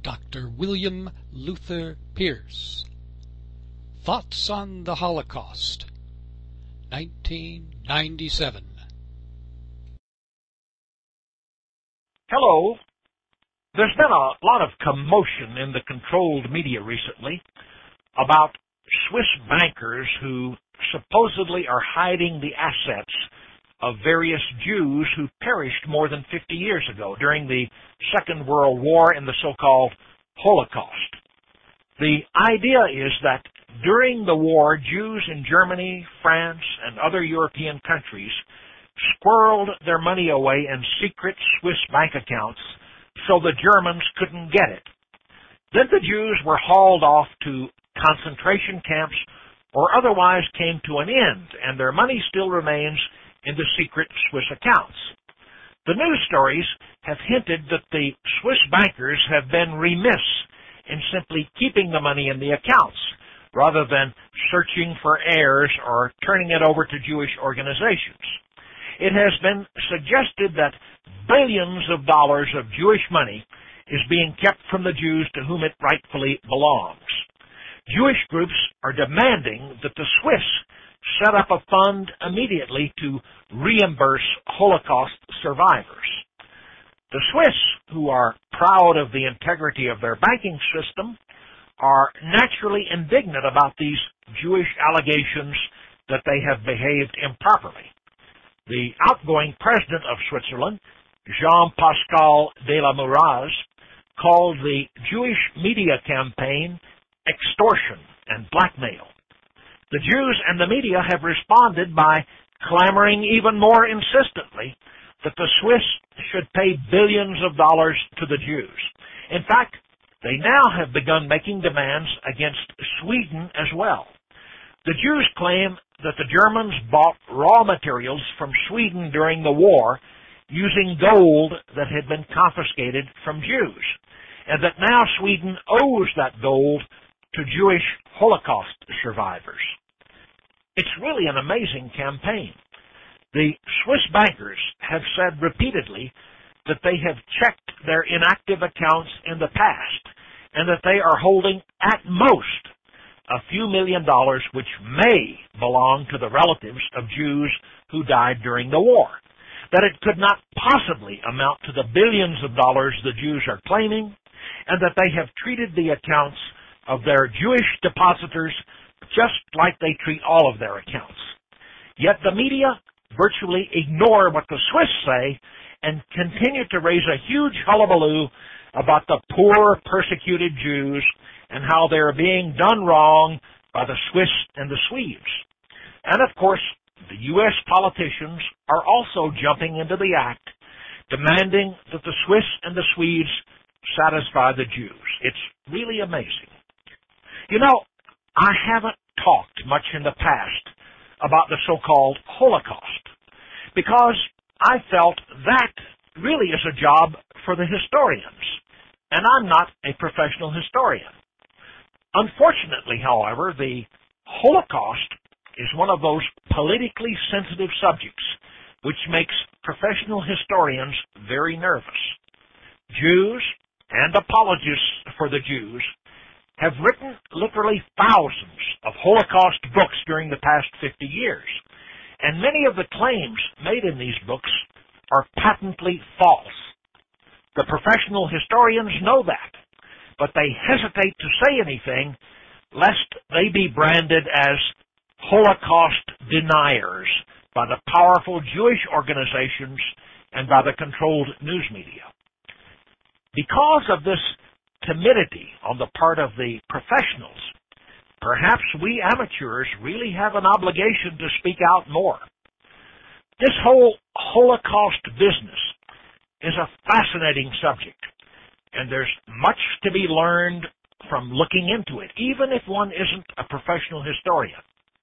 Dr. William Luther Pierce. Thoughts on the Holocaust, 1997. Hello. There's been a lot of commotion in the controlled media recently about Swiss bankers who supposedly are hiding the assets of various Jews who perished more than 50 years ago during the Second World War and the so-called Holocaust. The idea is that during the war, Jews in Germany, France, and other European countries squirreled their money away in secret Swiss bank accounts so the Germans couldn't get it. Then the Jews were hauled off to concentration camps or otherwise came to an end, and their money still remains in the secret Swiss accounts. The news stories have hinted that the Swiss bankers have been remiss in simply keeping the money in the accounts, rather than searching for heirs or turning it over to Jewish organizations. It has been suggested that billions of dollars of Jewish money is being kept from the Jews to whom it rightfully belongs. Jewish groups are demanding that the Swiss set up a fund immediately to reimburse Holocaust survivors. The Swiss, who are proud of the integrity of their banking system, are naturally indignant about these Jewish allegations that they have behaved improperly. The outgoing president of Switzerland, Jean-Pascal de la Muraz, called the Jewish media campaign extortion and blackmail. The Jews and the media have responded by clamoring even more insistently that the Swiss should pay billions of dollars to the Jews. In fact, they now have begun making demands against Sweden as well. The Jews claim that the Germans bought raw materials from Sweden during the war using gold that had been confiscated from Jews, and that now Sweden owes that gold to Jewish Holocaust survivors. It's really an amazing campaign. The Swiss bankers have said repeatedly that they have checked their inactive accounts in the past and that they are holding at most a few $1 million which may belong to the relatives of Jews who died during the war, that it could not possibly amount to the billions of dollars the Jews are claiming, and that they have treated the accounts of their Jewish depositors just like they treat all of their accounts. Yet the media virtually ignore what the Swiss say and continue to raise a huge hullabaloo about the poor, persecuted Jews and how they are being done wrong by the Swiss and the Swedes. And of course, the U.S. politicians are also jumping into the act, demanding that the Swiss and the Swedes satisfy the Jews. It's really amazing. You know, I haven't talked much in the past about the so-called Holocaust because I felt that really is a job for the historians, and I'm not a professional historian. Unfortunately, however, the Holocaust is one of those politically sensitive subjects which makes professional historians very nervous. Jews and apologists for the Jews have written literally thousands of Holocaust books during the past 50 years, and many of the claims made in these books are patently false. The professional historians know that, but they hesitate to say anything lest they be branded as Holocaust deniers by the powerful Jewish organizations and by the controlled news media. Because of this timidity on the part of the professionals, perhaps we amateurs really have an obligation to speak out more. This whole Holocaust business is a fascinating subject, and there's much to be learned from looking into it, even if one isn't a professional historian.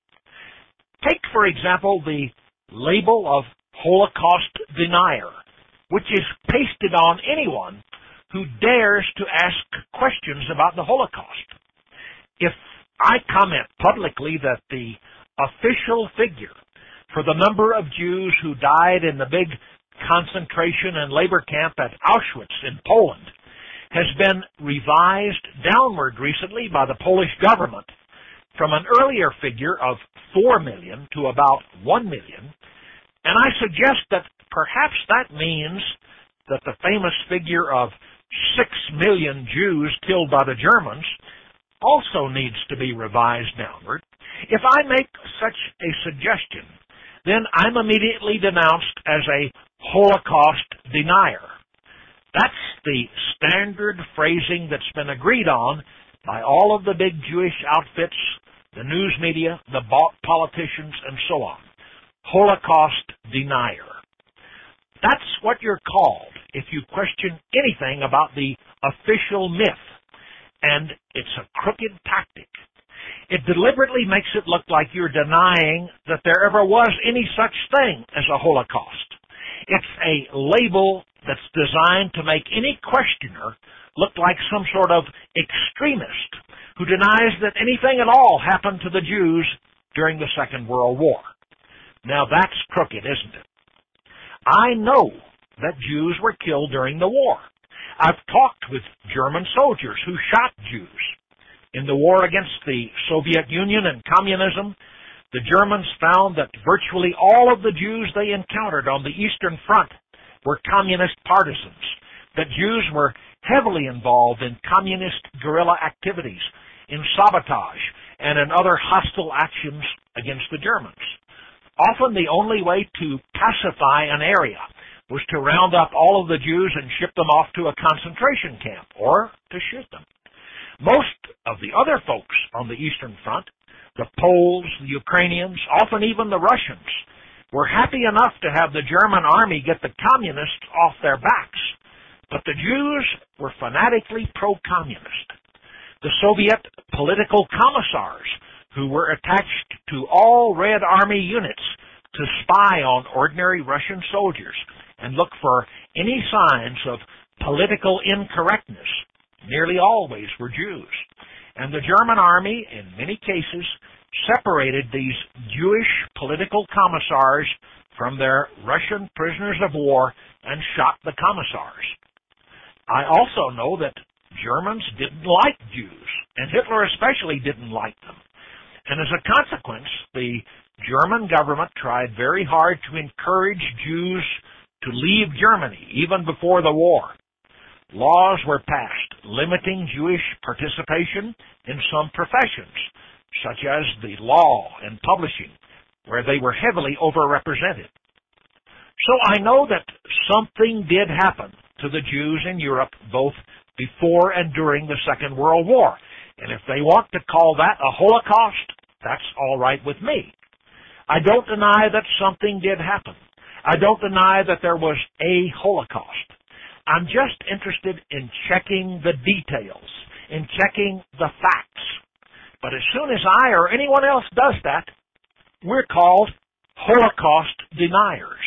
Take, for example, the label of Holocaust denier, which is pasted on anyone who dares to ask questions about the Holocaust. If I comment publicly that the official figure for the number of Jews who died in the big concentration and labor camp at Auschwitz in Poland has been revised downward recently by the Polish government from an earlier figure of 4 million to about 1 million, and I suggest that perhaps that means that the famous figure of 6 million Jews killed by the Germans also needs to be revised downward. If I make such a suggestion, then I'm immediately denounced as a Holocaust denier. That's the standard phrasing that's been agreed on by all of the big Jewish outfits, the news media, the politicians, and so on. Holocaust denier. That's what you're called if you question anything about the official myth, and it's a crooked tactic. It deliberately makes it look like you're denying that there ever was any such thing as a Holocaust. It's a label that's designed to make any questioner look like some sort of extremist who denies that anything at all happened to the Jews during the Second World War. Now that's crooked, isn't it? I know that Jews were killed during the war. I've talked with German soldiers who shot Jews. In the war against the Soviet Union and communism, the Germans found that virtually all of the Jews they encountered on the Eastern Front were communist partisans, that Jews were heavily involved in communist guerrilla activities, in sabotage, and in other hostile actions against the Germans. Often the only way to pacify an area was to round up all of the Jews and ship them off to a concentration camp, or to shoot them. Most of the other folks on the Eastern Front, the Poles, the Ukrainians, often even the Russians, were happy enough to have the German army get the communists off their backs. But the Jews were fanatically pro-communist. The Soviet political commissars, who were attached to all Red Army units to spy on ordinary Russian soldiers and look for any signs of political incorrectness, nearly always were Jews. And the German army, in many cases, separated these Jewish political commissars from their Russian prisoners of war and shot the commissars. I also know that Germans didn't like Jews, and Hitler especially didn't like them. And as a consequence, the German government tried very hard to encourage Jews to leave Germany, even before the war. Laws were passed limiting Jewish participation in some professions, such as the law and publishing, where they were heavily overrepresented. So I know that something did happen to the Jews in Europe both before and during the Second World War. And if they want to call that a Holocaust, that's all right with me. I don't deny that something did happen. I don't deny that there was a Holocaust. I'm just interested in checking the details, in checking the facts. But as soon as I or anyone else does that, we're called Holocaust deniers.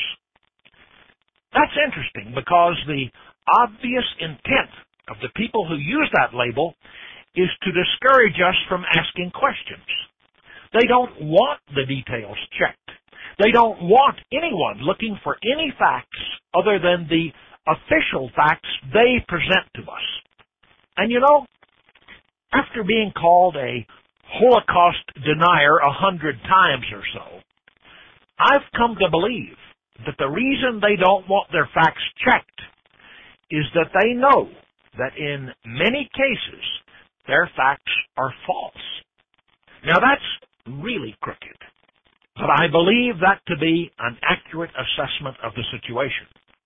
That's interesting because the obvious intent of the people who use that label is to discourage us from asking questions. They don't want the details checked. They don't want anyone looking for any facts other than the official facts they present to us. And you know, after being called a Holocaust denier 100 times or so, I've come to believe that the reason they don't want their facts checked is that they know that in many cases their facts are false. Now that's really crooked, but I believe that to be an accurate assessment of the situation.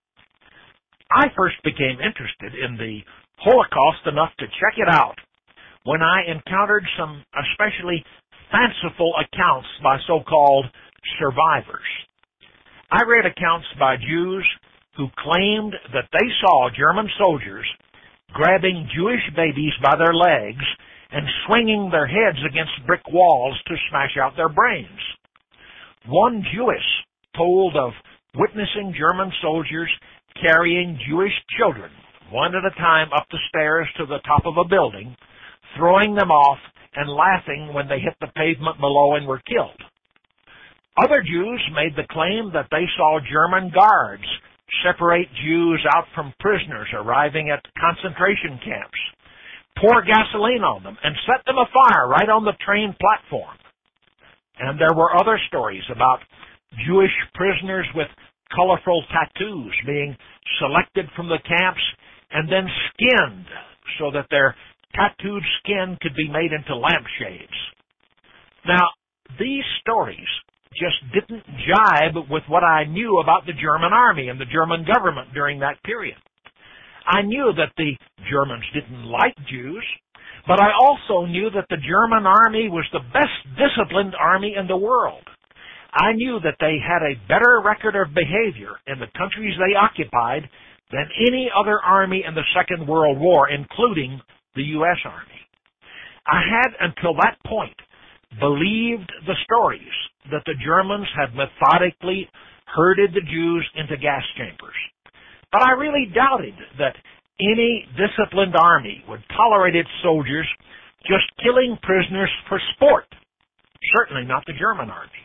I first became interested in the Holocaust enough to check it out when I encountered some especially fanciful accounts by so-called survivors. I read accounts by Jews who claimed that they saw German soldiers grabbing Jewish babies by their legs and swinging their heads against brick walls to smash out their brains. One Jewess told of witnessing German soldiers carrying Jewish children, one at a time, up the stairs to the top of a building, throwing them off and laughing when they hit the pavement below and were killed. Other Jews made the claim that they saw German guards separate Jews out from prisoners arriving at concentration camps, pour gasoline on them, and set them afire right on the train platform. And there were other stories about Jewish prisoners with colorful tattoos being selected from the camps and then skinned so that their tattooed skin could be made into lampshades. Now, these stories just didn't jibe with what I knew about the German army and the German government during that period. I knew that the Germans didn't like Jews, but I also knew that the German army was the best disciplined army in the world. I knew that they had a better record of behavior in the countries they occupied than any other army in the Second World War, including the U.S. Army. I had, until that point, believed the stories that the Germans had methodically herded the Jews into gas chambers. But I really doubted that any disciplined army would tolerate its soldiers just killing prisoners for sport. Certainly not the German army.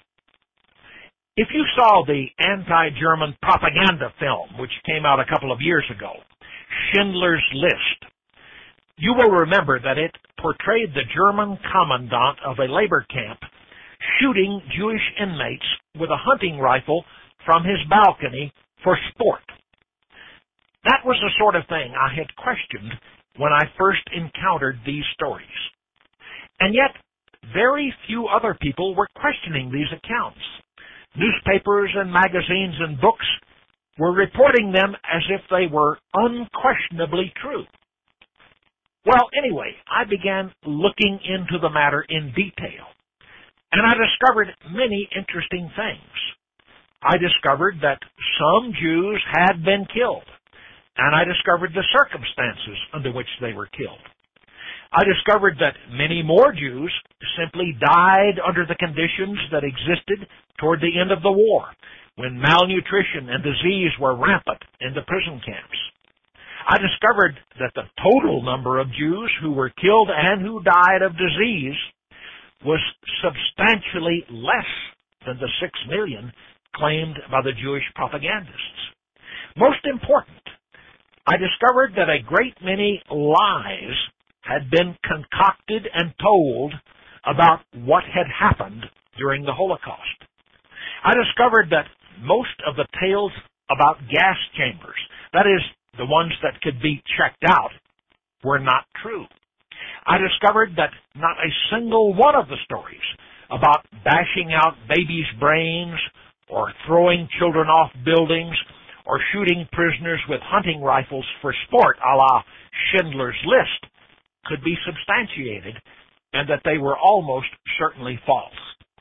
If you saw the anti-German propaganda film, which came out a couple of years ago, Schindler's List, you will remember that it portrayed the German commandant of a labor camp shooting Jewish inmates with a hunting rifle from his balcony for sport. That was the sort of thing I had questioned when I first encountered these stories. And yet, very few other people were questioning these accounts. Newspapers and magazines and books were reporting them as if they were unquestionably true. Well, anyway, I began looking into the matter in detail, and I discovered many interesting things. I discovered that some Jews had been killed, and I discovered the circumstances under which they were killed. I discovered that many more Jews simply died under the conditions that existed toward the end of the war, when malnutrition and disease were rampant in the prison camps. I discovered that the total number of Jews who were killed and who died of disease was substantially less than the 6 million claimed by the Jewish propagandists. Most important, I discovered that a great many lies had been concocted and told about what had happened during the Holocaust. I discovered that most of the tales about gas chambers, that is, the ones that could be checked out, were not true. I discovered that not a single one of the stories about bashing out babies' brains or throwing children off buildings or shooting prisoners with hunting rifles for sport, a la Schindler's List, could be substantiated, and that they were almost certainly false.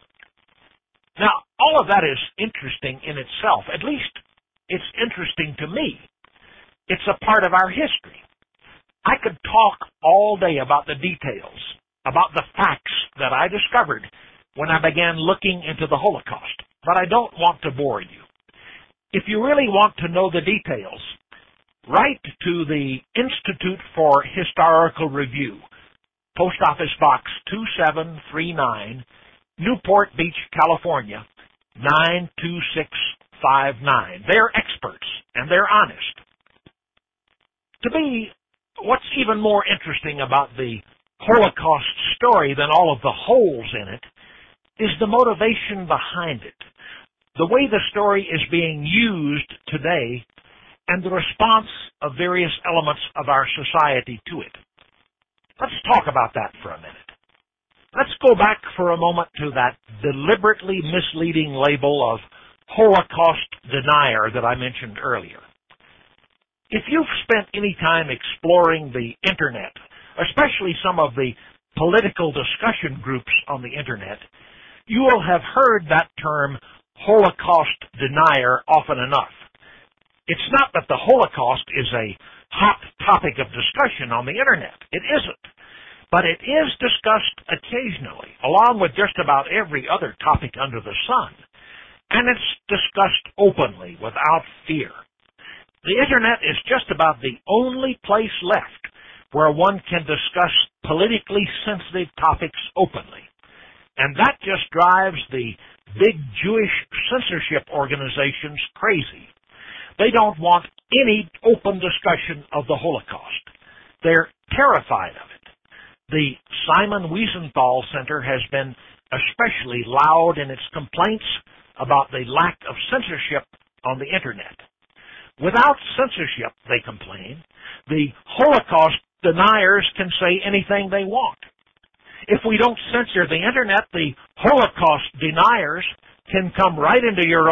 Now, all of that is interesting in itself. At least, it's interesting to me. It's a part of our history. I could talk all day about the details, about the facts that I discovered when I began looking into the Holocaust, but I don't want to bore you. If you really want to know the details, write to the Institute for Historical Review, Post Office Box 2739, Newport Beach, California, 92659. They're experts, and they're honest. To me, what's even more interesting about the Holocaust story than all of the holes in it is the motivation behind it, the way the story is being used today, and the response of various elements of our society to it. Let's talk about that for a minute. Let's go back for a moment to that deliberately misleading label of Holocaust denier that I mentioned earlier. If you've spent any time exploring the Internet, especially some of the political discussion groups on the Internet, you will have heard that term Holocaust denier often enough. It's not that the Holocaust is a hot topic of discussion on the Internet. It isn't. But it is discussed occasionally, along with just about every other topic under the sun. And it's discussed openly, without fear. The Internet is just about the only place left where one can discuss politically sensitive topics openly. And that just drives the big Jewish censorship organizations crazy. They don't want any open discussion of the Holocaust. They're terrified of it. The Simon Wiesenthal Center has been especially loud in its complaints about the lack of censorship on the Internet. Without censorship, they complain, the Holocaust deniers can say anything they want. If we don't censor the Internet, the Holocaust deniers can come right into your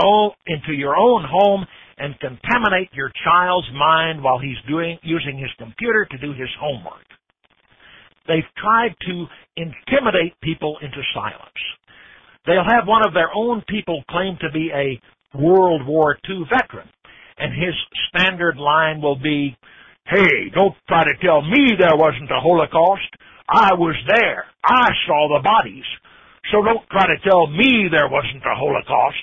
own home and contaminate your child's mind while he's using his computer to do his homework. They've tried to intimidate people into silence. They'll have one of their own people claim to be a World War II veteran, and his standard line will be, "Hey, don't try to tell me there wasn't a Holocaust. I was there. I saw the bodies. So don't try to tell me there wasn't a Holocaust."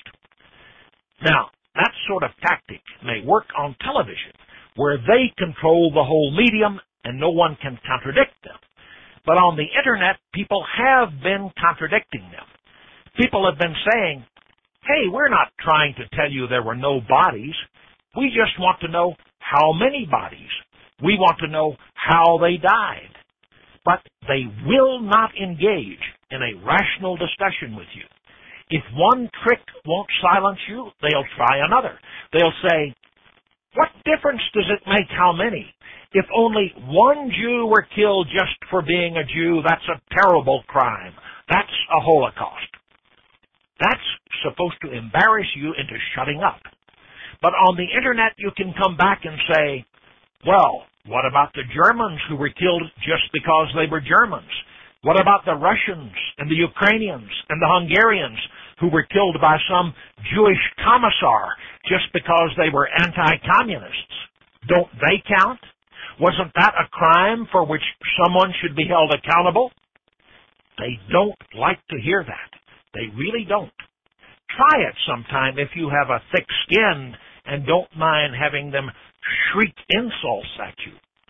Now, that sort of tactic may work on television, where they control the whole medium and no one can contradict them. But on the Internet, people have been contradicting them. People have been saying, "Hey, we're not trying to tell you there were no bodies. We just want to know how many bodies. We want to know how they died." But they will not engage in a rational discussion with you. If one trick won't silence you, they'll try another. They'll say, "What difference does it make how many? If only one Jew were killed just for being a Jew, that's a terrible crime. That's a Holocaust." That's supposed to embarrass you into shutting up. But on the Internet, you can come back and say, "Well, what about the Germans who were killed just because they were Germans? What about the Russians and the Ukrainians and the Hungarians who were killed by some Jewish commissar just because they were anti-communists? Don't they count? Wasn't that a crime for which someone should be held accountable?" They don't like to hear that. They really don't. Try it sometime if you have a thick skin and don't mind having them shriek insults at you.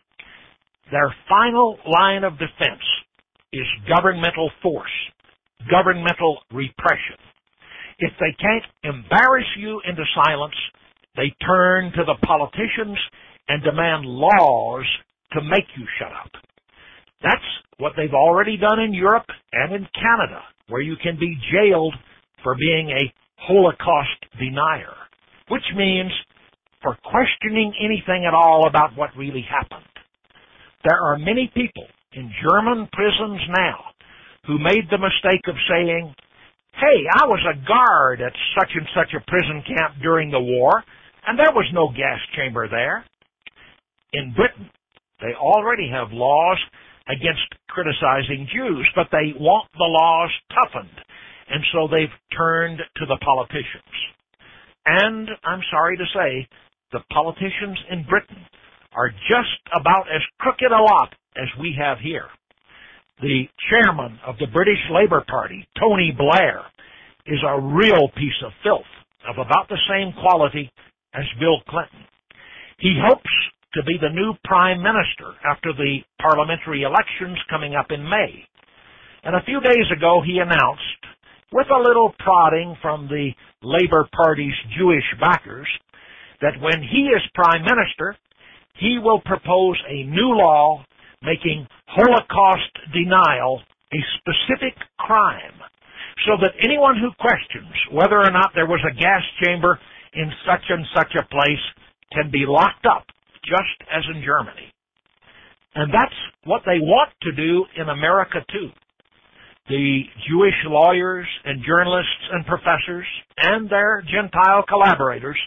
Their final line of defense is governmental force, governmental repression. If they can't embarrass you into silence, they turn to the politicians and demand laws to make you shut up. That's what they've already done in Europe and in Canada, where you can be jailed for being a Holocaust denier, which means for questioning anything at all about what really happened. There are many people in German prisons now who made the mistake of saying, "Hey, I was a guard at such and such a prison camp during the war, and there was no gas chamber there." In Britain, they already have laws against criticizing Jews, but they want the laws toughened, and so they've turned to the politicians. And I'm sorry to say, the politicians in Britain are just about as crooked a lot as we have here. The chairman of the British Labour Party, Tony Blair, is a real piece of filth of about the same quality as Bill Clinton. He hopes to be the new prime minister after the parliamentary elections coming up in May. And a few days ago he announced, with a little prodding from the Labour Party's Jewish backers, that when he is prime minister, he will propose a new law making Holocaust denial a specific crime, so that anyone who questions whether or not there was a gas chamber in such and such a place can be locked up, just as in Germany. And that's what they want to do in America too. The Jewish lawyers and journalists and professors and their Gentile collaborators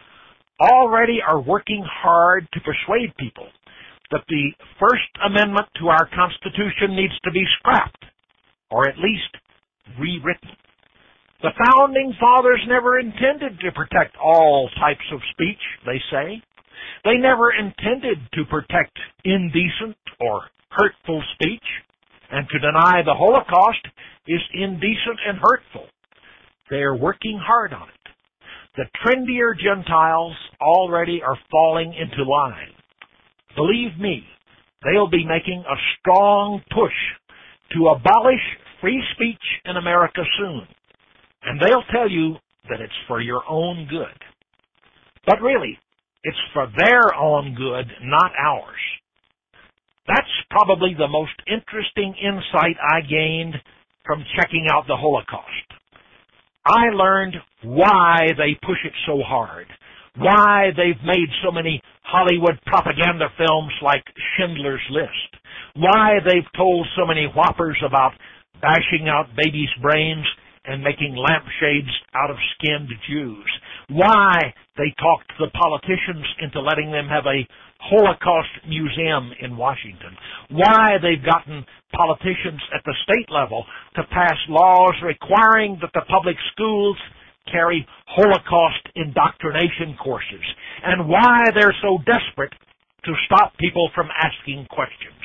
already are working hard to persuade people that the First Amendment to our Constitution needs to be scrapped, or at least rewritten. The Founding Fathers never intended to protect all types of speech, they say. They never intended to protect indecent or hurtful speech, and to deny the Holocaust is indecent and hurtful. They are working hard on it. The trendier Gentiles already are falling into line. Believe me, they'll be making a strong push to abolish free speech in America soon, and they'll tell you that it's for your own good. But really, It's for their own good, not ours. That's probably the most interesting insight I gained from checking out the Holocaust. I learned why they push it so hard, why they've made so many Hollywood propaganda films like Schindler's List, why they've told so many whoppers about bashing out babies' brains and making lampshades out of skinned Jews, why they talked the politicians into letting them have a Holocaust museum in Washington, why they've gotten politicians at the state level to pass laws requiring that the public schools carry Holocaust indoctrination courses, and why they're so desperate to stop people from asking questions.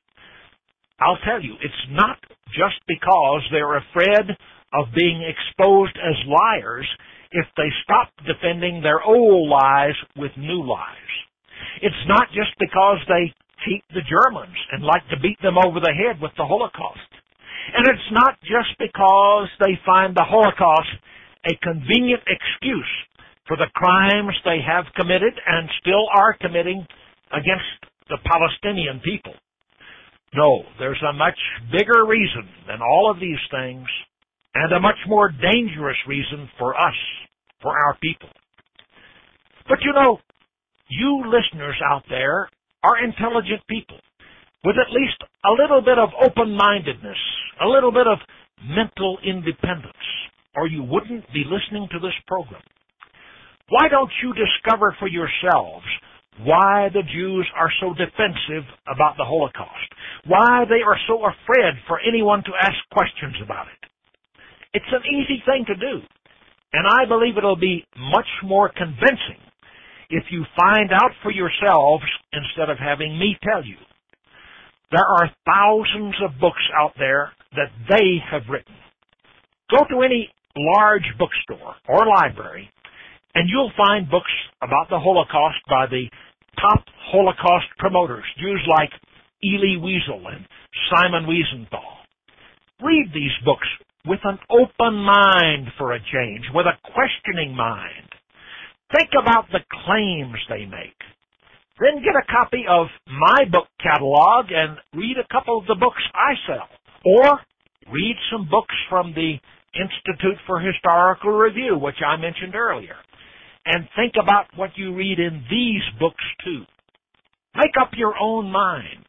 I'll tell you, it's not just because they're afraid of being exposed as liars if they stop defending their old lies with new lies. It's not just because they hate the Germans and like to beat them over the head with the Holocaust. And it's not just because they find the Holocaust a convenient excuse for the crimes they have committed and still are committing against the Palestinian people. No, there's a much bigger reason than all of these things, and a much more dangerous reason for us, for our people. But you know, you listeners out there are intelligent people with at least a little bit of open-mindedness, a little bit of mental independence, or you wouldn't be listening to this program. Why don't you discover for yourselves why the Jews are so defensive about the Holocaust, why they are so afraid for anyone to ask questions about it? It's an easy thing to do, and I believe it'll be much more convincing if you find out for yourselves instead of having me tell you. There are thousands of books out there that they have written. Go to any large bookstore or library, and you'll find books about the Holocaust by the top Holocaust promoters, Jews like Elie Wiesel and Simon Wiesenthal. Read these books with an open mind for a change, with a questioning mind. Think about the claims they make. Then get a copy of my book catalog and read a couple of the books I sell. Or read some books from the Institute for Historical Review, which I mentioned earlier. And think about what you read in these books, too. Make up your own mind.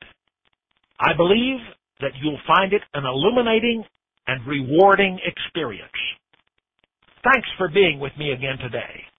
I believe that you'll find it an illuminating and rewarding experience. Thanks for being with me again today.